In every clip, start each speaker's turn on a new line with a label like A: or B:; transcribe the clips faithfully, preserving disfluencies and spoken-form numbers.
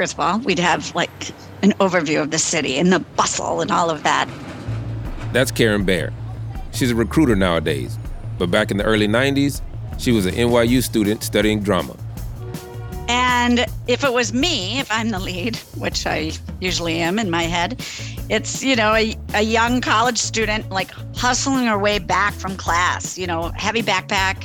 A: First of all, we'd have like an overview of the city and the bustle and all of that.
B: That's Karen Baer. She's a recruiter nowadays, but back in the early nineties, she was an N Y U student studying drama.
A: And if it was me, if I'm the lead, which I usually am in my head, it's, you know, a, a young college student like hustling her way back from class, you know, heavy backpack.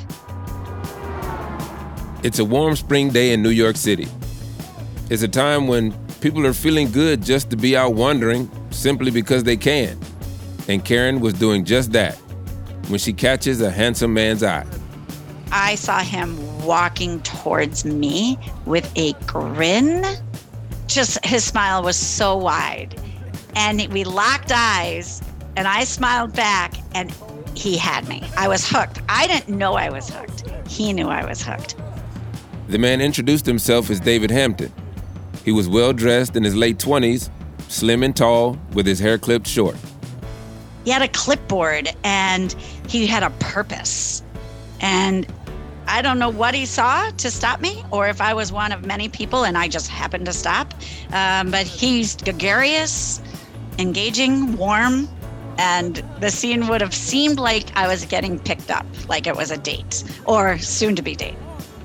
B: It's a warm spring day in New York City. It's a time when people are feeling good just to be out wandering simply because they can. And Karen was doing just that when she catches a handsome man's eye.
A: I saw him walking towards me with a grin. Just his smile was so wide. And we locked eyes and I smiled back and he had me. I was hooked. I didn't know I was hooked. He knew I was hooked.
B: The man introduced himself as David Hampton. He was well-dressed in his late twenties, slim and tall, with his hair clipped short.
A: He had a clipboard and he had a purpose. And I don't know what he saw to stop me or if I was one of many people and I just happened to stop. Um, but he's gregarious, engaging, warm, and the scene would have seemed like I was getting picked up, like it was a date or soon-to-be date.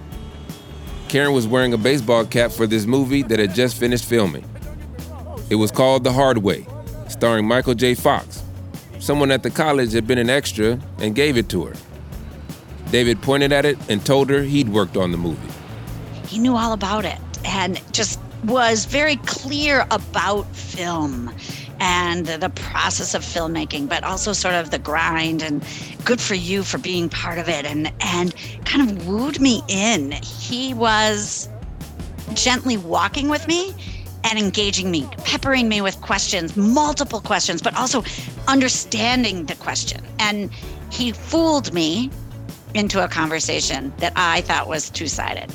B: Karen was wearing a baseball cap for this movie that had just finished filming. It was called The Hard Way, starring Michael J. Fox. Someone at the college had been an extra and gave it to her. David pointed at it and told her he'd worked on the movie.
A: He knew all about it and just was very clear about film and the process of filmmaking, but also sort of the grind and good for you for being part of it and, and kind of wooed me in. He was gently walking with me and engaging me, peppering me with questions, multiple questions, but also understanding the question. And he fooled me into a conversation that I thought was two-sided.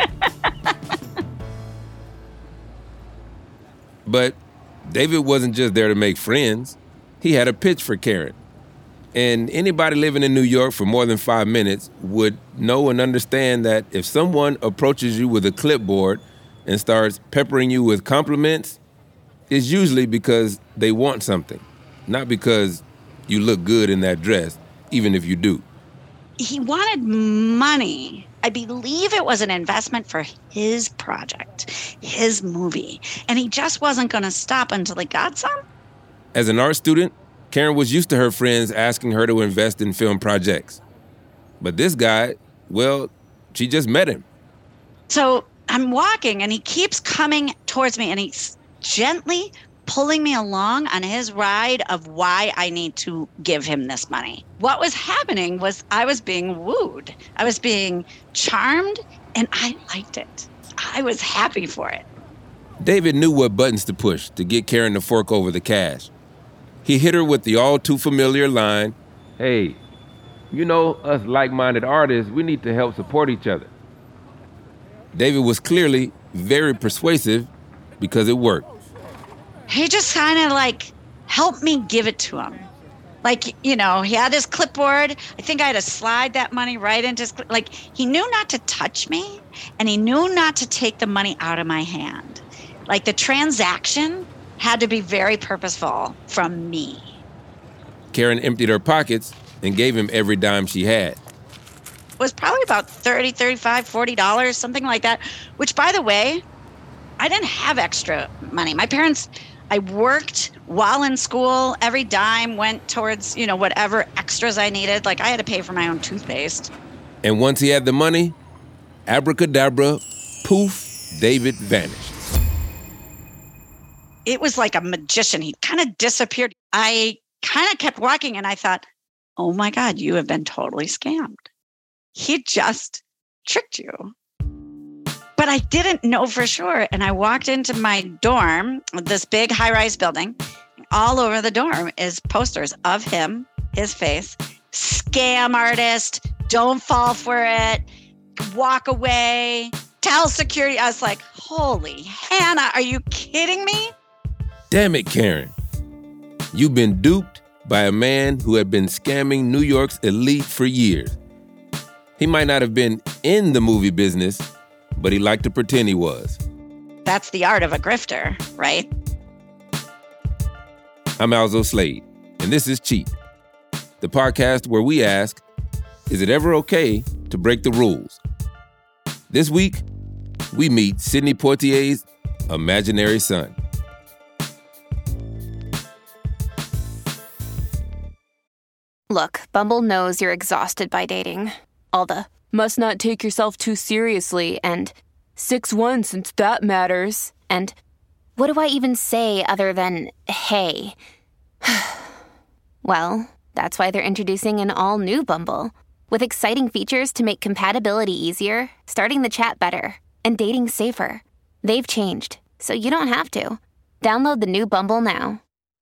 B: But David wasn't just there to make friends. He had a pitch for Karen. And anybody living in New York for more than five minutes would know and understand that if someone approaches you with a clipboard and starts peppering you with compliments, it's usually because they want something, not because you look good in that dress, even if you do.
A: He wanted money. I believe it was an investment for his project, his movie, and he just wasn't going to stop until he got some.
B: As an art student, Karen was used to her friends asking her to invest in film projects. But this guy, well, she just met him.
A: So I'm walking and he keeps coming towards me and he's gently pulling me along on his ride of why I need to give him this money. What was happening was I was being wooed. I was being charmed, and I liked it. I was happy for it.
B: David knew what buttons to push to get Karen to fork over the cash. He hit her with the all-too-familiar line, "Hey, you know, us like-minded artists, we need to help support each other." David was clearly very persuasive because it worked.
A: He just kind of like helped me give it to him. Like, you know, he had his clipboard. I think I had to slide that money right into his, like, he knew not to touch me and he knew not to take the money out of my hand. Like the transaction had to be very purposeful from me.
B: Karen emptied her pockets and gave him every dime she had.
A: It was probably about thirty, thirty-five, forty dollars, something like that, which, by the way, I didn't have extra money. My parents, I worked while in school. Every dime went towards, you know, whatever extras I needed. Like I had to pay for my own toothpaste.
B: And once he had the money, abracadabra, poof, David vanished.
A: It was like a magician. He kind of disappeared. I kind of kept walking and I thought, oh my God, you have been totally scammed. He just tricked you. But I didn't know for sure. And I walked into my dorm, this big high-rise building. All over the dorm is posters of him, his face, scam artist, don't fall for it, walk away, tell security. I was like, holy Hannah, are you kidding me?
B: Damn it, Karen. You've been duped by a man who had been scamming New York's elite for years. He might not have been in the movie business, but he liked to pretend he was.
A: That's the art of a grifter, right?
B: I'm Alzo Slade, and this is Cheat, the podcast where we ask, is it ever okay to break the rules? This week, we meet Sidney Poitier's imaginary son.
C: Look, Bumble knows you're exhausted by dating. All the must not take yourself too seriously and six one since that matters. And what do I even say other than hey? Well, that's why they're introducing an all-new Bumble with exciting features to make compatibility easier, starting the chat better, and dating safer. They've changed, so you don't have to. Download the new Bumble now.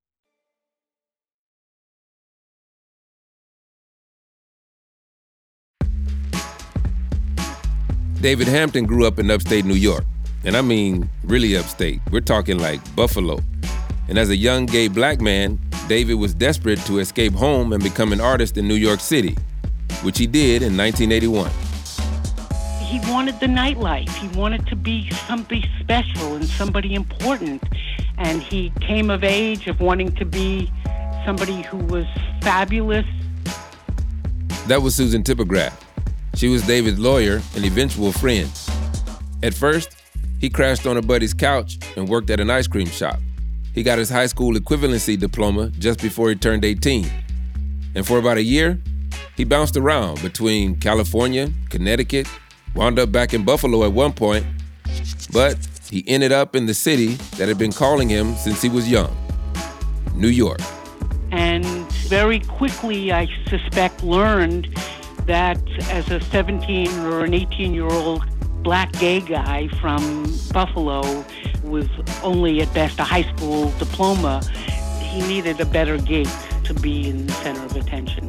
B: David Hampton grew up in upstate New York. And I mean really upstate. We're talking like Buffalo. And as a young gay black man, David was desperate to escape home and become an artist in New York City, which he did in nineteen eighty-one.
D: He wanted the nightlife. He wanted to be somebody special and somebody important. And he came of age of wanting to be somebody who was fabulous.
B: That was Susan Tipograph. She was David's lawyer and eventual friend. At first, he crashed on a buddy's couch and worked at an ice cream shop. He got his high school equivalency diploma just before he turned eighteen. And for about a year, he bounced around between California, Connecticut, wound up back in Buffalo at one point, but he ended up in the city that had been calling him since he was young, New York.
D: And very quickly, I suspect, learned that as a seventeen or an eighteen-year-old black gay guy from Buffalo with only at best a high school diploma, he needed a better gig to be in the center of attention.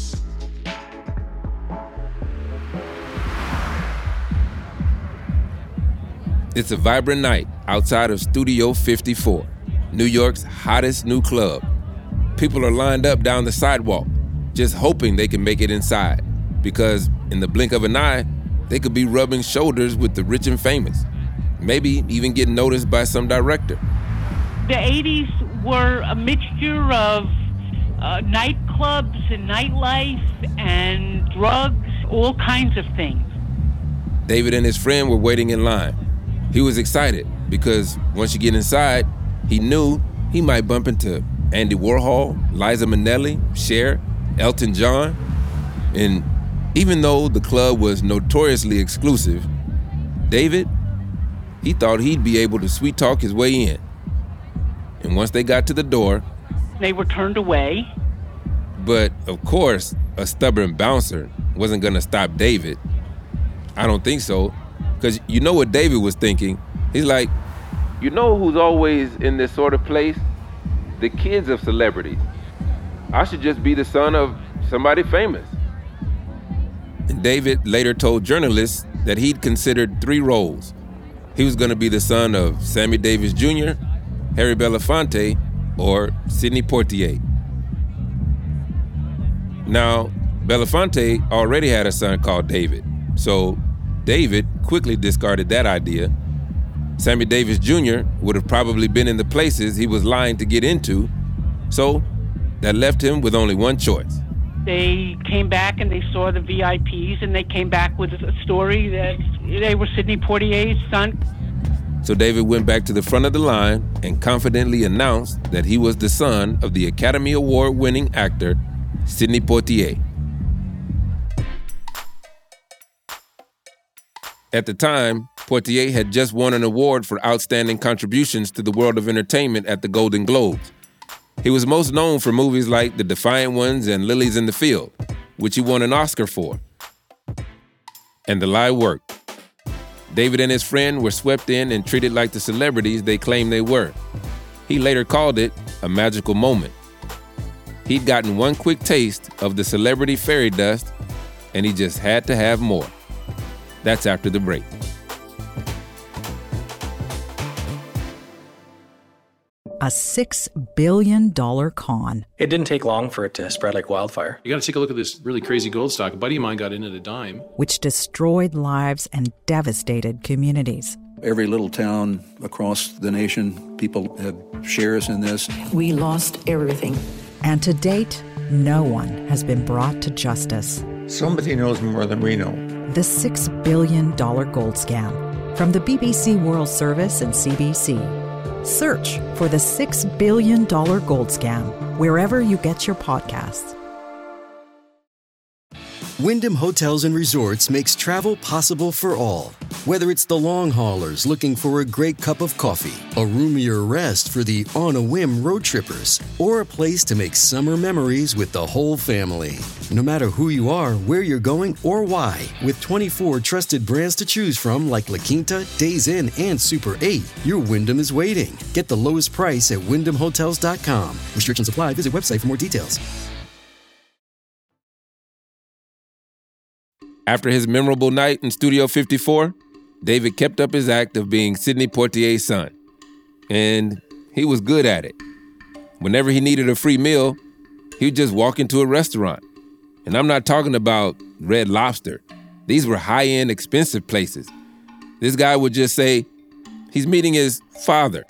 B: It's a vibrant night outside of Studio fifty-four, New York's hottest new club. People are lined up down the sidewalk, just hoping they can make it inside, because in the blink of an eye, they could be rubbing shoulders with the rich and famous, maybe even getting noticed by some director.
D: The eighties were a mixture of uh, nightclubs and nightlife and drugs, all kinds of things.
B: David and his friend were waiting in line. He was excited because once you get inside, he knew he might bump into Andy Warhol, Liza Minnelli, Cher, Elton John, and even though the club was notoriously exclusive, David, he thought he'd be able to sweet talk his way in. And once they got to the door,
D: they were turned away.
B: But of course, a stubborn bouncer wasn't gonna stop David. I don't think so, because you know what David was thinking. He's like, you know who's always in this sort of place? The kids of celebrities. I should just be the son of somebody famous. And David later told journalists that he'd considered three roles. He was going to be the son of Sammy Davis Junior, Harry Belafonte, or Sidney Poitier. Now, Belafonte already had a son called David, so David quickly discarded that idea. Sammy Davis Junior would have probably been in the places he was lying to get into, so that left him with only one choice.
D: They came back and they saw the V I Ps, and they came back with a story that they were Sidney Poitier's son.
B: So David went back to the front of the line and confidently announced that he was the son of the Academy Award-winning actor, Sidney Poitier. At the time, Poitier had just won an award for outstanding contributions to the world of entertainment at the Golden Globes. He was most known for movies like The Defiant Ones and Lilies in the Field, which he won an Oscar for. And the lie worked. David and his friend were swept in and treated like the celebrities they claimed they were. He later called it a magical moment. He'd gotten one quick taste of the celebrity fairy dust, and he just had to have more. That's after the break.
E: A six billion dollars con.
F: It didn't take long for it to spread like wildfire.
G: You got to take a look at this really crazy gold stock. A buddy of mine got in at a dime.
E: Which destroyed lives and devastated communities.
H: Every little town across the nation, people have shares in this.
I: We lost everything.
E: And to date, no one has been brought to justice.
J: Somebody knows more than we know.
E: The six billion dollars gold scam. From the B B C World Service and C B C. Search for the six billion dollars gold scam wherever you get your podcasts.
K: Wyndham Hotels and Resorts makes travel possible for all. Whether it's the long haulers looking for a great cup of coffee, a roomier rest for the on-a-whim road trippers, or a place to make summer memories with the whole family. No matter who you are, where you're going, or why, with twenty-four trusted brands to choose from like La Quinta, Days Inn, and Super eight, your Wyndham is waiting. Get the lowest price at wyndham hotels dot com. Restrictions apply. Visit website for more details.
B: After his memorable night in Studio fifty-four, David kept up his act of being Sidney Poitier's son. And he was good at it. Whenever he needed a free meal, he would just walk into a restaurant. And I'm not talking about Red Lobster. These were high-end, expensive places. This guy would just say he's meeting his father.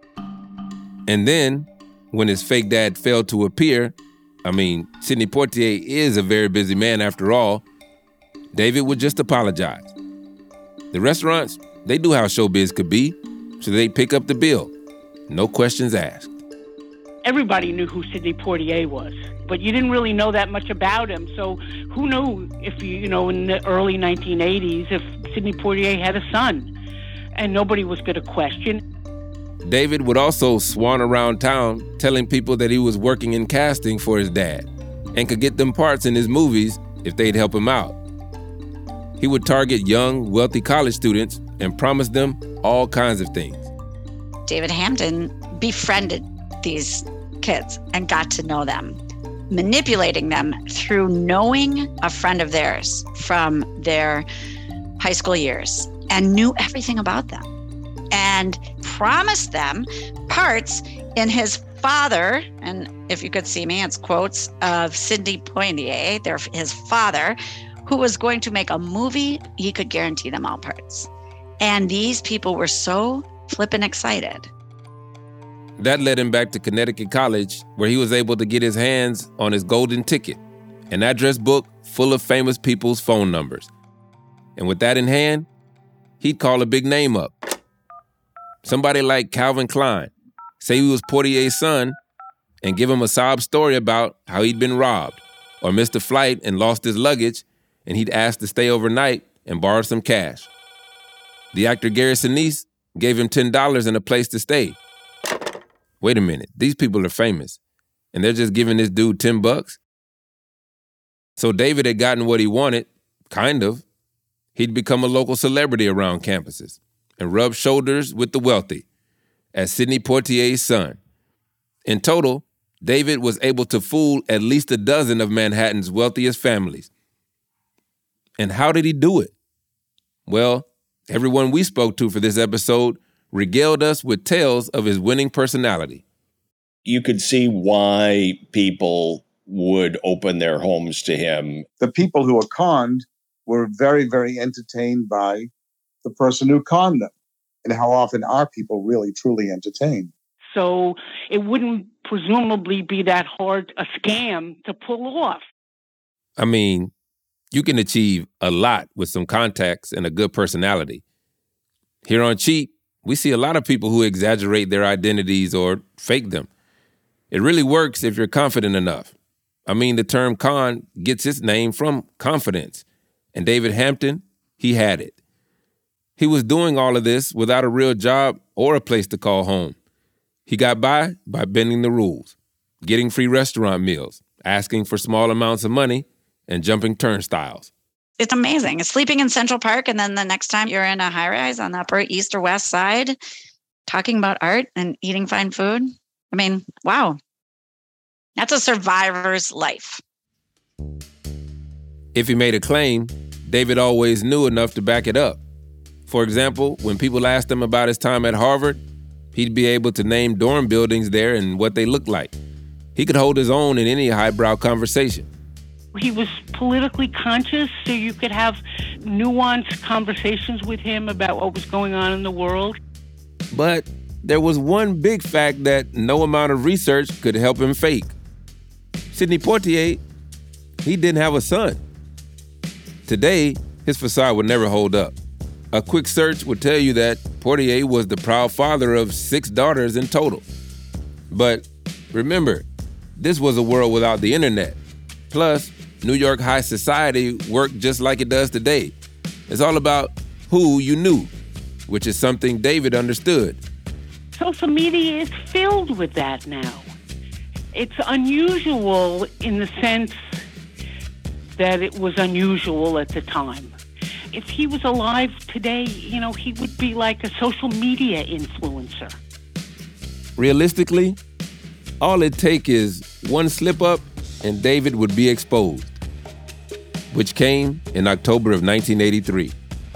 B: And then, when his fake dad failed to appear, I mean, Sidney Poitier is a very busy man after all, David would just apologize. The restaurants, they do how showbiz could be, so they pick up the bill. No questions asked.
D: Everybody knew who Sidney Poitier was, but you didn't really know that much about him. So who knew if, you, you know, in the early nineteen eighties, if Sidney Poitier had a son, and nobody was going to question.
B: David would also swan around town telling people that he was working in casting for his dad and could get them parts in his movies if they'd help him out. He would target young, wealthy college students and promise them all kinds of things.
A: David Hampton befriended these kids and got to know them, manipulating them through knowing a friend of theirs from their high school years and knew everything about them and promised them parts in his father, and if you could see me, it's quotes of Sidney Poitier, their, his father, who was going to make a movie. He could guarantee them all parts. And these people were so flippin' excited.
B: That led him back to Connecticut College, where he was able to get his hands on his golden ticket, an address book full of famous people's phone numbers. And with that in hand, he'd call a big name up. Somebody like Calvin Klein, say he was Poitier's son, and give him a sob story about how he'd been robbed or missed a flight and lost his luggage, and he'd asked to stay overnight and borrow some cash. The actor Gary Sinise gave him ten dollars and a place to stay. Wait a minute, these people are famous, and they're just giving this dude ten bucks? So David had gotten what he wanted, kind of. He'd become a local celebrity around campuses and rub shoulders with the wealthy as Sidney Poitier's son. In total, David was able to fool at least a dozen of Manhattan's wealthiest families. And how did he do it? Well, everyone we spoke to for this episode regaled us with tales of his winning personality.
L: You could see why people would open their homes to him.
M: The people who were conned were very, very entertained by the person who conned them. And how often are people really, truly entertained?
D: So it wouldn't presumably be that hard a scam to pull off.
B: I mean, you can achieve a lot with some contacts and a good personality. Here on Cheat, we see a lot of people who exaggerate their identities or fake them. It really works if you're confident enough. I mean, the term con gets its name from confidence. And David Hampton, he had it. He was doing all of this without a real job or a place to call home. He got by by bending the rules, getting free restaurant meals, asking for small amounts of money, and jumping turnstiles.
A: It's amazing. It's sleeping in Central Park, and then the next time you're in a high-rise on the Upper East or West Side, talking about art and eating fine food. I mean, wow. That's a survivor's life.
B: If he made a claim, David always knew enough to back it up. For example, when people asked him about his time at Harvard, he'd be able to name dorm buildings there and what they looked like. He could hold his own in any highbrow conversation.
D: He was politically conscious, so you could have nuanced conversations with him about what was going on in the world.
B: But there was one big fact that no amount of research could help him fake. Sidney Poitier, he didn't have a son. Today, his facade would never hold up. A quick search would tell you that Poitier was the proud father of six daughters in total. But remember, this was a world without the internet. Plus, New York high society worked just like it does today. It's all about who you knew, which is something David understood.
D: Social media is filled with that now. It's unusual in the sense that it was unusual at the time. If he was alive today, you know, he would be like a social media influencer.
B: Realistically, all it takes is one slip up and David would be exposed, which came in October of nineteen eighty-three.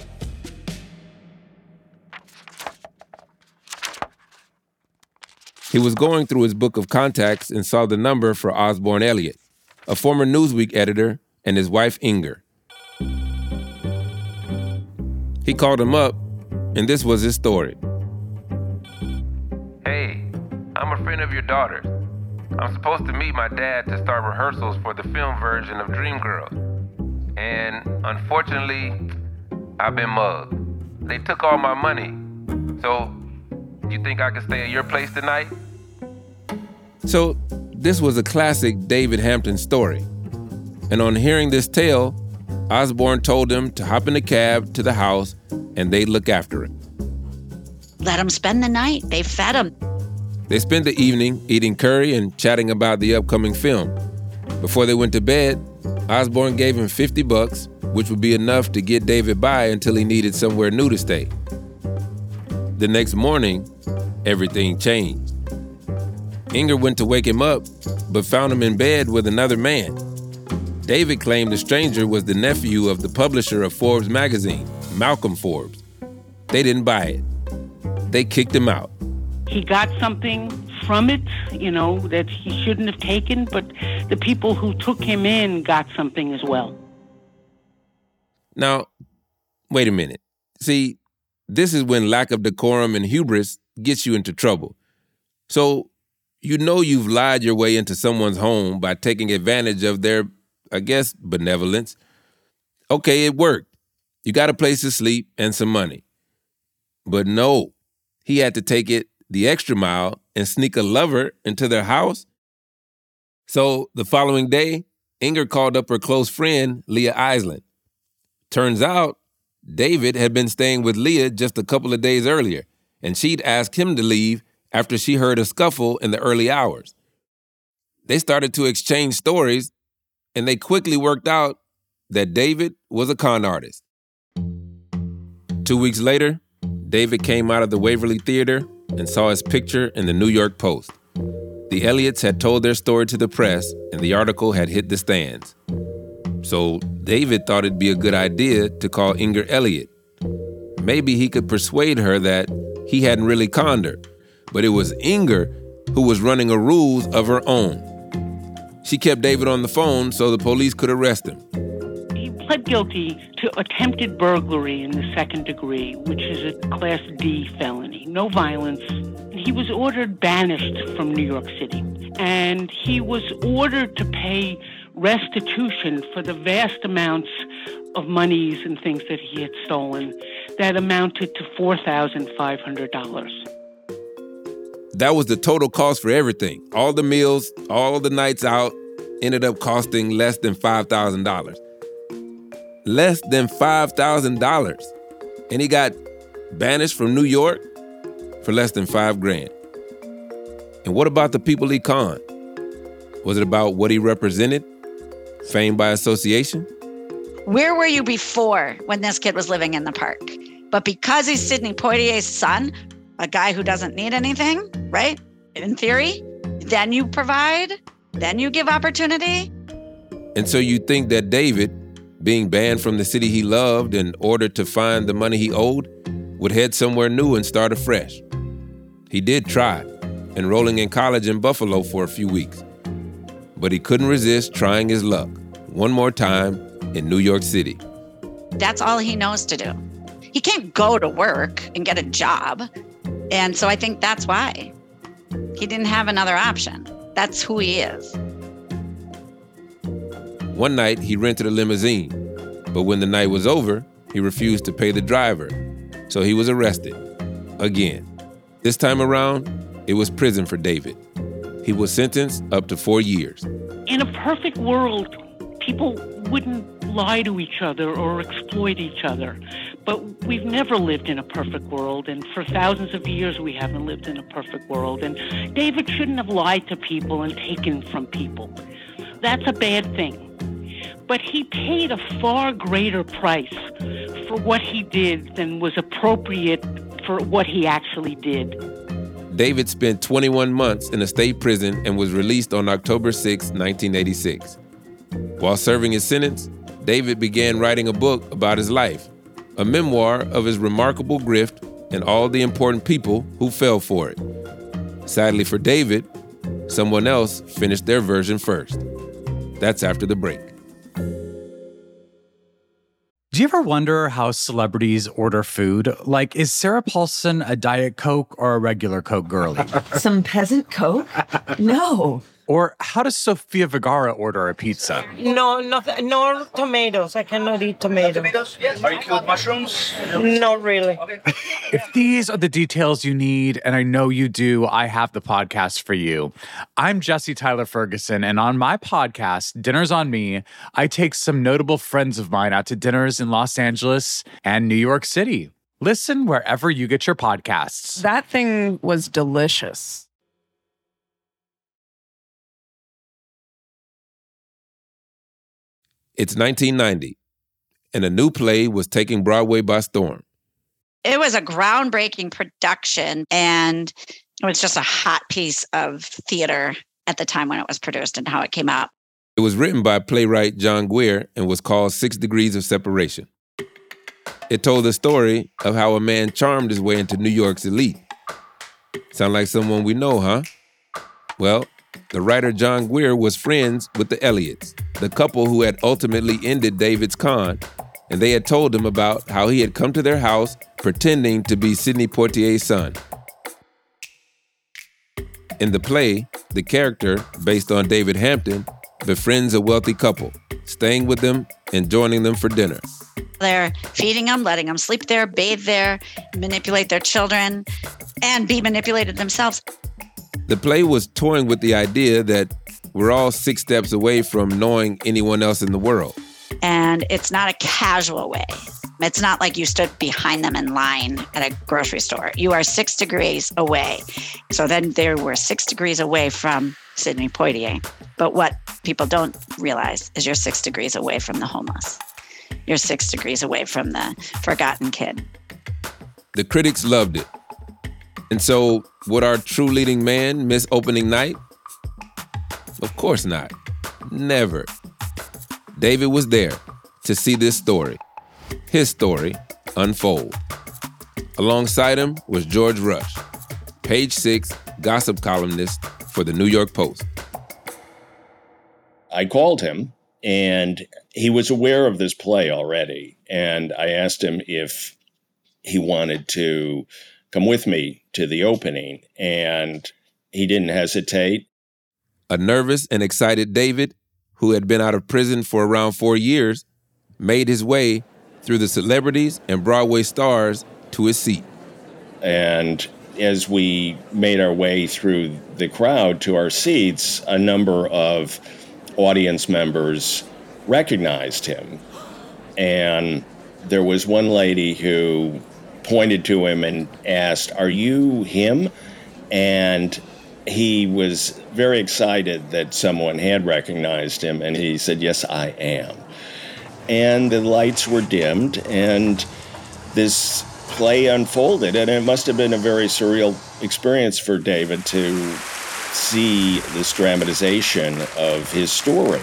B: He was going through his book of contacts and saw the number for Osborne Elliott, a former Newsweek editor, and his wife Inger. He called him up, and this was his story.
N: Hey, I'm a friend of your daughter's. I'm supposed to meet my dad to start rehearsals for the film version of Dreamgirls. And unfortunately, I've been mugged. They took all my money. So, you think I can stay at your place tonight?
B: So, this was a classic David Hampton story. And on hearing this tale, Osborne told him to hop in a cab to the house and they'd look after him.
A: Let him spend the night. They fed him.
B: They spent the evening eating curry and chatting about the upcoming film. Before they went to bed, Osborne gave him fifty bucks, which would be enough to get David by until he needed somewhere new to stay. The next morning, everything changed. Inger went to wake him up, but found him in bed with another man. David claimed the stranger was the nephew of the publisher of Forbes magazine, Malcolm Forbes. They didn't buy it. They kicked him out.
D: He got something from it, you know, that he shouldn't have taken, but the people who took him in got something as well.
B: Now, wait a minute. See, this is when lack of decorum and hubris gets you into trouble. So, you know you've lied your way into someone's home by taking advantage of their, I guess, benevolence. Okay, it worked. You got a place to sleep and some money. But no, he had to take it the extra mile and sneak a lover into their house. So the following day, Inger called up her close friend, Leah Island. Turns out, David had been staying with Leah just a couple of days earlier, and she'd asked him to leave after she heard a scuffle in the early hours. They started to exchange stories, and they quickly worked out that David was a con artist. Two weeks later, David came out of the Waverly Theater and saw his picture in the New York Post. The Elliots had told their story to the press, and the article had hit the stands. So David thought it'd be a good idea to call Inger Elliott. Maybe he could persuade her that he hadn't really conned her, but it was Inger who was running a ruse of her own. She kept David on the phone so the police could arrest him.
D: He pled guilty to attempted burglary in the second degree, which is a Class D felony. No violence. He was ordered banished from New York City, and he was ordered to pay restitution for the vast amounts of monies and things that he had stolen that amounted to four thousand five hundred dollars.
B: That was the total cost for everything. All the meals, all the nights out ended up costing less than five thousand dollars. Less than five thousand dollars. And he got banished from New York for less than five grand. And what about the people he conned? Was it about what he represented? Fame by association?
A: Where were you before when this kid was living in the park? But because he's Sidney Poitier's son, a guy who doesn't need anything, right? In theory, then you provide, then you give opportunity.
B: And so you think that David, being banned from the city he loved in order to find the money he owed, would head somewhere new and start afresh. He did try, enrolling in college in Buffalo for a few weeks. But he couldn't resist trying his luck one more time in New York City.
A: That's all he knows to do. He can't go to work and get a job. And so I think that's why. He didn't have another option. That's who he is.
B: One night, he rented a limousine, but when the night was over, he refused to pay the driver, so he was arrested again. This time around, it was prison for David. He was sentenced up to four years.
D: In a perfect world, people wouldn't lie to each other or exploit each other. But we've never lived in a perfect world, and for thousands of years we haven't lived in a perfect world. And David shouldn't have lied to people and taken from people. That's a bad thing. But he paid a far greater price for what he did than was appropriate for what he actually did.
B: David spent twenty-one months in a state prison and was released on October sixth, nineteen eighty-six. While serving his sentence, David began writing a book about his life, a memoir of his remarkable grift and all the important people who fell for it. Sadly for David, someone else finished their version first. That's after the break.
O: Do you ever wonder how celebrities order food? Like, is Sarah Paulson a Diet Coke or a regular Coke girlie?
I: Some peasant Coke? No.
O: Or how does Sofia Vergara order a pizza?
P: No, nothing. No tomatoes. I cannot eat tomatoes. No tomatoes? Yes. Are you cool with mushrooms? Not really. Okay.
O: If these are the details you need, and I know you do, I have the podcast for you. I'm Jesse Tyler Ferguson, and on my podcast, Dinners on Me, I take some notable friends of mine out to dinners in Los Angeles and New York City. Listen wherever you get your podcasts.
Q: That thing was delicious.
B: It's nineteen ninety, and a new play was taking Broadway by storm.
A: It was a groundbreaking production, and it was just a hot piece of theater at the time when it was produced and how it came out.
B: It was written by playwright John Guare and was called Six Degrees of Separation. It told the story of how a man charmed his way into New York's elite. Sound like someone we know, huh? Well, the writer John Guare was friends with the Elliots, the couple who had ultimately ended David's con, and they had told him about how he had come to their house pretending to be Sidney Poitier's son. In the play, the character, based on David Hampton, befriends a wealthy couple, staying with them and joining them for dinner.
A: They're feeding them, letting them sleep there, bathe there, manipulate their children, and be manipulated themselves.
B: The play was toying with the idea that we're all six steps away from knowing anyone else in the world.
A: And it's not a casual way. It's not like you stood behind them in line at a grocery store. You are six degrees away. So then they were six degrees away from Sidney Poitier. But what people don't realize is you're six degrees away from the homeless. You're six degrees away from the forgotten kid.
B: The critics loved it. And so, would our true leading man miss opening night? Of course not. Never. David was there to see this story, his story, unfold. Alongside him was George Rush, Page Six gossip columnist for the New York Post.
L: I called him, and he was aware of this play already. And I asked him if he wanted to come with me to the opening, and he didn't hesitate.
B: A nervous and excited David, who had been out of prison for around four years, made his way through the celebrities and Broadway stars to his seat.
L: And as we made our way through the crowd to our seats, a number of audience members recognized him. And there was one lady who pointed to him and asked, "Are you him?" And he was very excited that someone had recognized him, and he said, "Yes, I am." And the lights were dimmed, and this play unfolded, and it must have been a very surreal experience for David to see this dramatization of his story.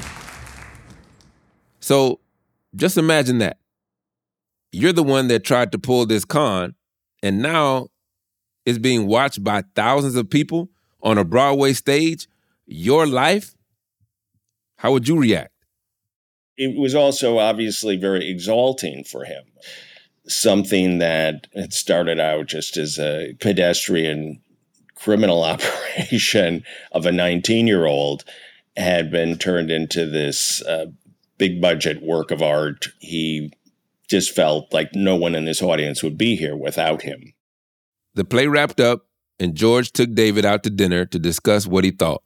B: So, just imagine that. You're the one that tried to pull this con, and now it's being watched by thousands of people on a Broadway stage. Your life? How would you react?
L: It was also obviously very exalting for him. Something that had started out just as a pedestrian criminal operation of a nineteen-year-old had been turned into this uh, big budget work of art. He just felt like no one in this audience would be here without him.
B: The play wrapped up, and George took David out to dinner to discuss what he thought.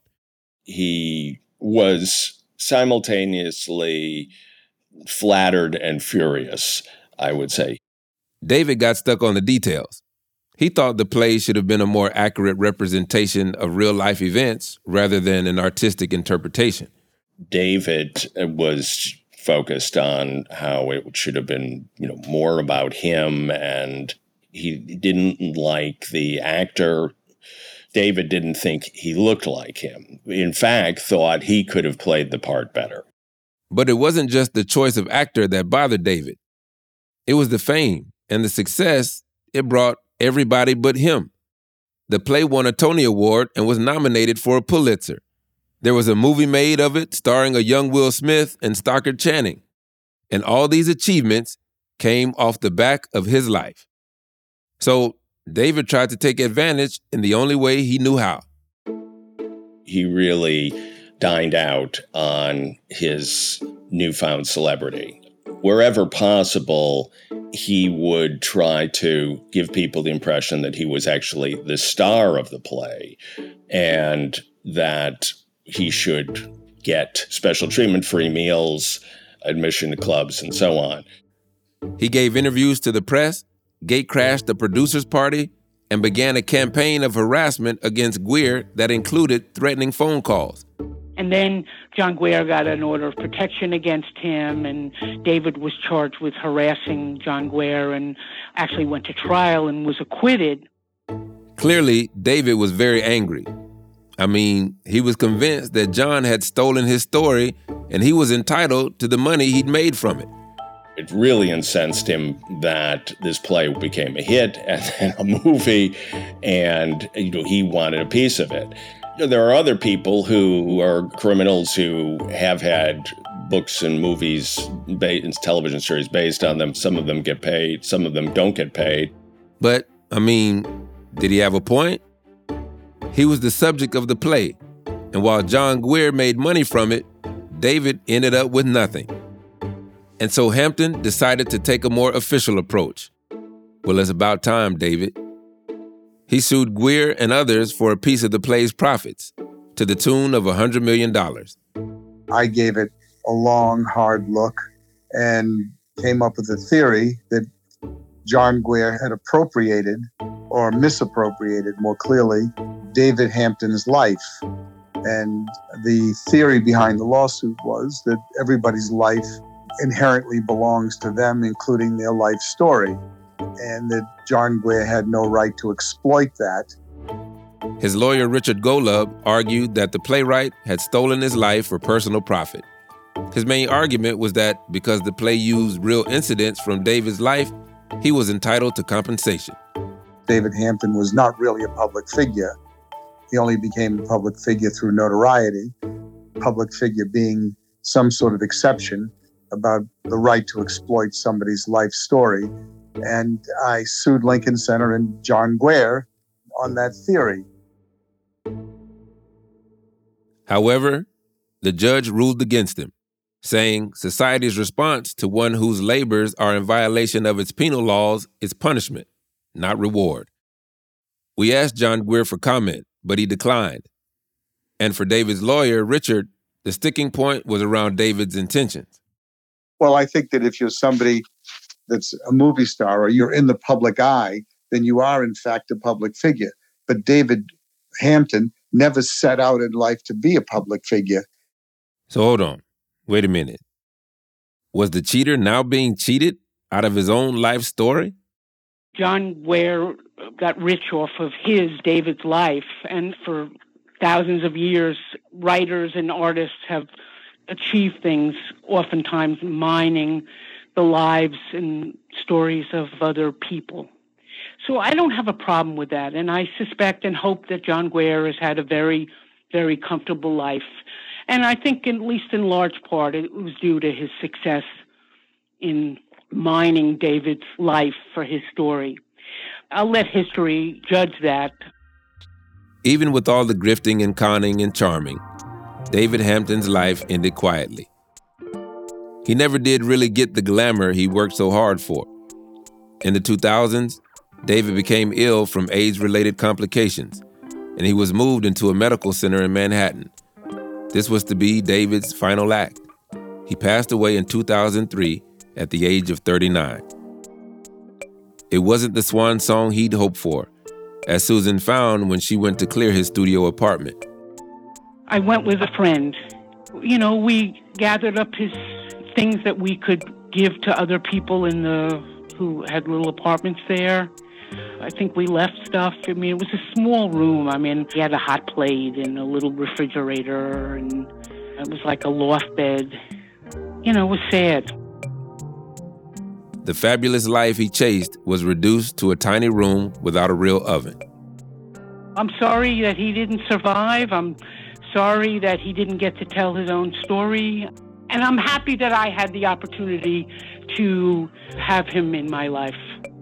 L: He was simultaneously flattered and furious, I would say.
B: David got stuck on the details. He thought the play should have been a more accurate representation of real-life events rather than an artistic interpretation.
L: David was focused on how it should have been, you know, more about him, and he didn't like the actor. David didn't think he looked like him. In fact, thought he could have played the part better.
B: But it wasn't just the choice of actor that bothered David. It was the fame and the success it brought everybody but him. The play won a Tony Award and was nominated for a Pulitzer. There was a movie made of it starring a young Will Smith and Stockard Channing. And all these achievements came off the back of his life. So David tried to take advantage in the only way he knew how.
L: He really dined out on his newfound celebrity. Wherever possible, he would try to give people the impression that he was actually the star of the play and that he should get special treatment, free meals, admission to clubs, and so on.
B: He gave interviews to the press, gatecrashed the producers' party, and began a campaign of harassment against Guare that included threatening phone calls.
D: And then John Guare got an order of protection against him, and David was charged with harassing John Guare and actually went to trial and was acquitted.
B: Clearly, David was very angry. I mean, he was convinced that John had stolen his story and he was entitled to the money he'd made from it.
L: It really incensed him that this play became a hit and then a movie, and you know, he wanted a piece of it. There are other people who are criminals who have had books and movies and television series based on them. Some of them get paid, some of them don't get paid.
B: But, I mean, did he have a point? He was the subject of the play, and while John Guare made money from it, David ended up with nothing. And so Hampton decided to take a more official approach. Well, it's about time, David. He sued Guare and others for a piece of the play's profits, to the tune of one hundred million dollars.
M: I gave it a long, hard look and came up with a theory that John Guare had appropriated, or misappropriated more clearly, David Hampton's life. And the theory behind the lawsuit was that everybody's life inherently belongs to them, including their life story, and that John Guare had no right to exploit that.
B: His lawyer, Richard Golub, argued that the playwright had stolen his life for personal profit. His main argument was that because the play used real incidents from David's life, he was entitled to compensation.
M: David Hampton was not really a public figure. He only became a public figure through notoriety, public figure being some sort of exception about the right to exploit somebody's life story. And I sued Lincoln Center and John Guare on that theory.
B: However, the judge ruled against him, saying society's response to one whose labors are in violation of its penal laws is punishment, not reward. We asked John Guare for comment, but he declined. And for David's lawyer, Richard, the sticking point was around David's intentions.
M: Well, I think that if you're somebody that's a movie star or you're in the public eye, then you are, in fact, a public figure. But David Hampton never set out in life to be a public figure.
B: So hold on. Wait a minute. Was the cheater now being cheated out of his own life story?
D: John Guare got rich off of his, David's life, and for thousands of years, writers and artists have achieved things, oftentimes mining the lives and stories of other people. So I don't have a problem with that, and I suspect and hope that John Guare has had a very, very comfortable life. And I think, at least in large part, it was due to his success in mining David's life for his story. I'll let history judge that.
B: Even with all the grifting and conning and charming, David Hampton's life ended quietly. He never did really get the glamour he worked so hard for. In the two thousands, David became ill from AIDS-related complications, and he was moved into a medical center in Manhattan. This was to be David's final act. He passed away in two thousand three at the age of thirty-nine. It wasn't the swan song he'd hoped for, as Susan found when she went to clear his studio apartment.
D: I went with a friend. You know, we gathered up his things that we could give to other people in the who had little apartments there. I think we left stuff. I mean, it was a small room. I mean, he had a hot plate and a little refrigerator, and it was like a loft bed. You know, it was sad.
B: The fabulous life he chased was reduced to a tiny room without a real oven.
D: I'm sorry that he didn't survive. I'm sorry that he didn't get to tell his own story. And I'm happy that I had the opportunity to have him in my life.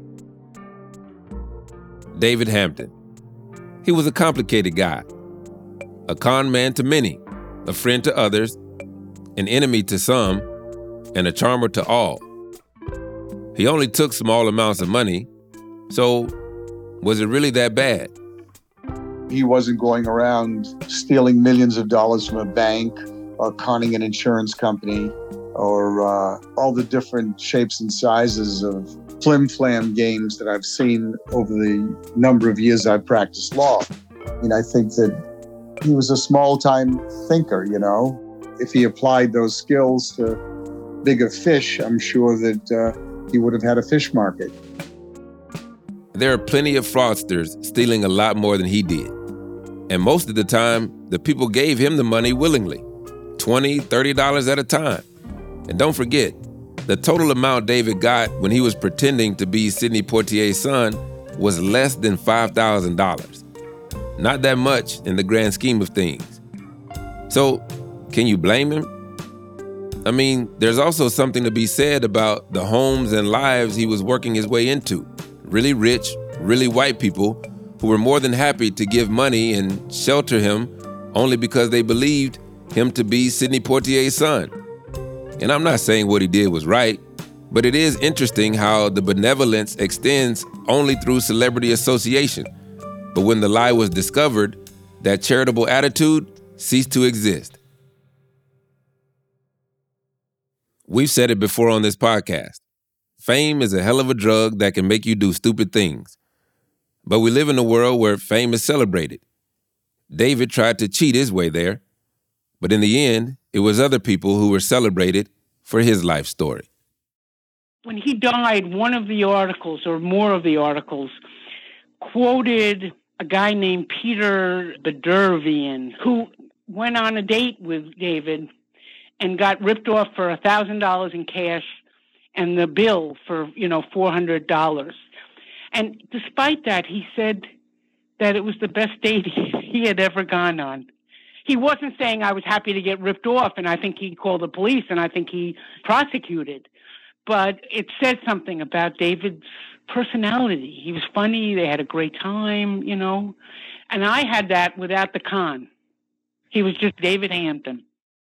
B: David Hampton. He was a complicated guy. A con man to many, a friend to others, an enemy to some, and a charmer to all. He only took small amounts of money, so was it really that bad?
M: He wasn't going around stealing millions of dollars from a bank or conning an insurance company or uh, all the different shapes and sizes of flim-flam games that I've seen over the number of years I've practiced law. I mean, I think that he was a small-time thinker, you know. If he applied those skills to bigger fish, I'm sure that uh, he would have had a fish market.
B: There are plenty of fraudsters stealing a lot more than he did. And most of the time, the people gave him the money willingly, twenty dollars, thirty dollars at a time. And don't forget, the total amount David got when he was pretending to be Sidney Poitier's son was less than five thousand dollars. Not that much in the grand scheme of things. So, can you blame him? I mean, there's also something to be said about the homes and lives he was working his way into. Really rich, really white people who were more than happy to give money and shelter him only because they believed him to be Sidney Poitier's son. And I'm not saying what he did was right, but it is interesting how the benevolence extends only through celebrity association. But when the lie was discovered, that charitable attitude ceased to exist. We've said it before on this podcast. Fame is a hell of a drug that can make you do stupid things. But we live in a world where fame is celebrated. David tried to cheat his way there, but in the end, it was other people who were celebrated for his life story.
D: When he died, one of the articles, or more of the articles, quoted a guy named Peter Bedervian, who went on a date with David and got ripped off for one thousand dollars in cash and the bill for, you know, four hundred dollars. And despite that, he said that it was the best date he had ever gone on. He wasn't saying I was happy to get ripped off, and I think he called the police, and I think he prosecuted. But it said something about David's personality. He was funny. They had a great time, you know. And I had that without the con. He was just David Hampton.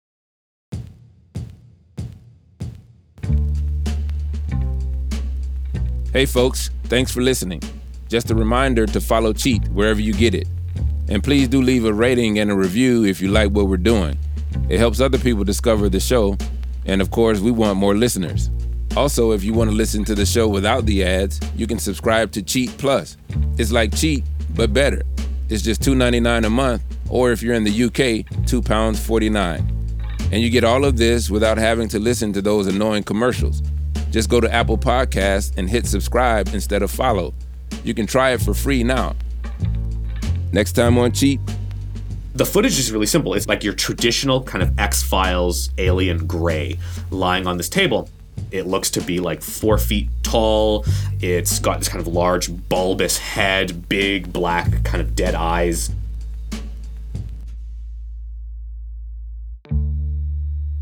B: Hey folks, thanks for listening. Just a reminder to follow Cheat wherever you get it. And please do leave a rating and a review if you like what we're doing. It helps other people discover the show. And of course, we want more listeners. Also, if you want to listen to the show without the ads, you can subscribe to Cheat Plus. It's like Cheat, but better. It's just two dollars and ninety-nine cents a month, or if you're in the U K, two pounds forty-nine. And you get all of this without having to listen to those annoying commercials. Just go to Apple Podcasts and hit subscribe instead of follow. You can try it for free now. Next time on Cheat.
R: The footage is really simple. It's like your traditional kind of X-Files alien gray lying on this table. It looks to be like four feet tall. It's got this kind of large bulbous head, big black kind of dead eyes.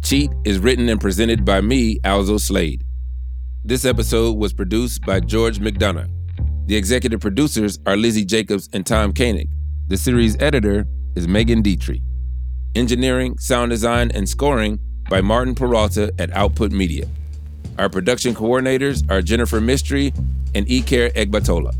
B: Cheat is written and presented by me, Alzo Slade. This episode was produced by George McDonough. The executive producers are Lizzie Jacobs and Tom Koenig. The series editor is Megan Dietrich. Engineering, sound design, and scoring by Martin Peralta at Output Media. Our production coordinators are Jennifer Mistry and Iker Egbatola.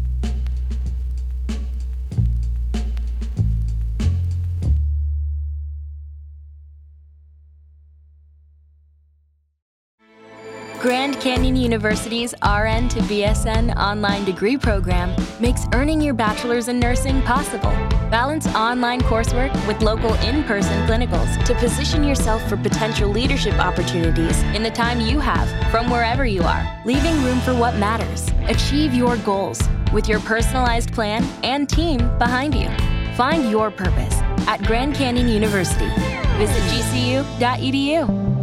C: Grand Canyon University's R N to B S N online degree program makes earning your bachelor's in nursing possible. Balance online coursework with local in-person clinicals to position yourself for potential leadership opportunities in the time you have from wherever you are, leaving room for what matters. Achieve your goals with your personalized plan and team behind you. Find your purpose at Grand Canyon University. Visit G C U dot E D U.